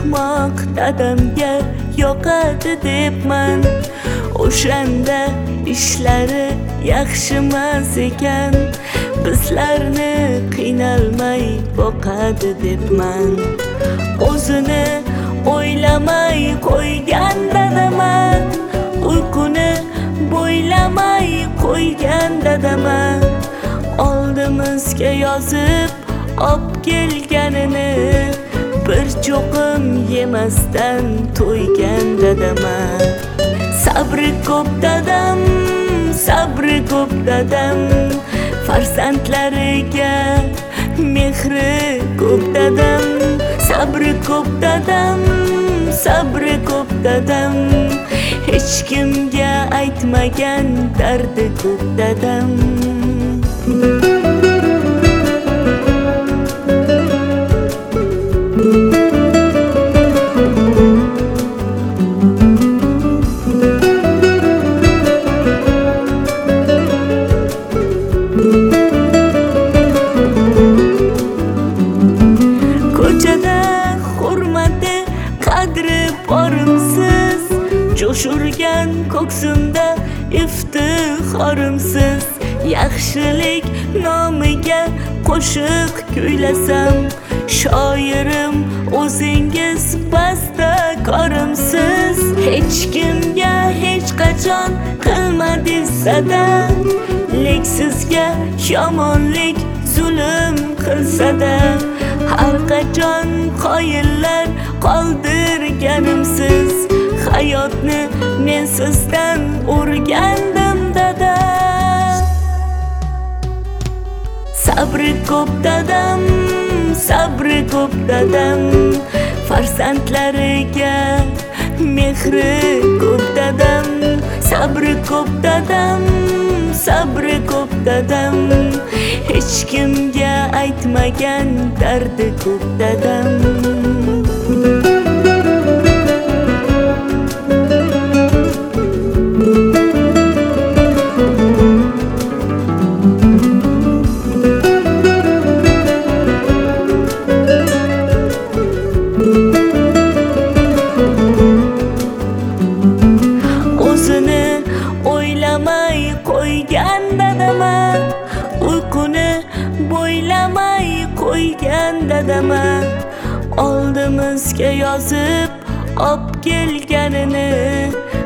boqmoq dadamga yoqadi debman. O'shanda ishlari yaxshimas ekan, bizlarni qiynalmay boqadi debman. O'zini o'ylamay qo'ygan dadaman, uyquni bo'ylamay qo'ygan dadaman. Oldimizga yozib ob kelganini bir cho'qim yemasdan to'ygan dadaman. Sabri ko'p dadam, sabri ko'p dadam, farzandlariga mehri ko'p dadam. Sabri ko'p dadam, sabri ko'p dadam, hech kimga aytmagan dardi ko'p dadam. Ko'chada hurmati qadri borimsiz, jo'shurgan ko'ksimda iftixorimsiz. Yaxshilik nomiga qo'shiq kuylasam, shoirim o'zingiz bastakorimsiz. Hech kimga hech qachon qilmadingiz sada, lek sizga yomonlik zulm qilsa-da, har qachon qoyillar qoldirganimsiz. Hayotni men sizdan o'rgandim dada. Sabri ko'p dadam, sabri ko'p dadam, farzandlariga mehri ko'p dadam. Sabri ko'p dadam, sabri ko'p dadam, hech kimga aytmagan dardi ko'p dadam. O'zini o'ylamay qo'ygan dadaman, uyquni bo'ylamay qo'ygan dadaman. Oldimizga yozib ob kelganini